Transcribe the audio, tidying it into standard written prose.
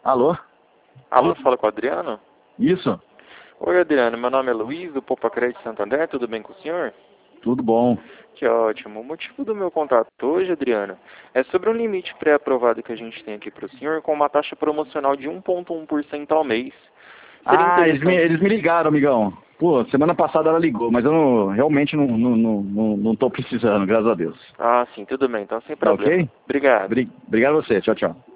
Alô? Alô, fala com o Adriano? Isso? Oi, Adriano, meu nome é Luiz, do Poupa Crédito Santander, tudo bem com o senhor? Tudo bom. Que ótimo. O motivo do meu contato hoje, Adriano, é sobre um limite pré-aprovado que a gente tem aqui para o senhor com uma taxa promocional de 1,1% ao mês. Seria interessante. Eles me ligaram, amigão. Pô, semana passada ela ligou, mas eu realmente não tô precisando, graças a Deus. Ah, sim, tudo bem, então sem Tá problema. ok? Obrigado. Obrigado a você. Tchau, tchau.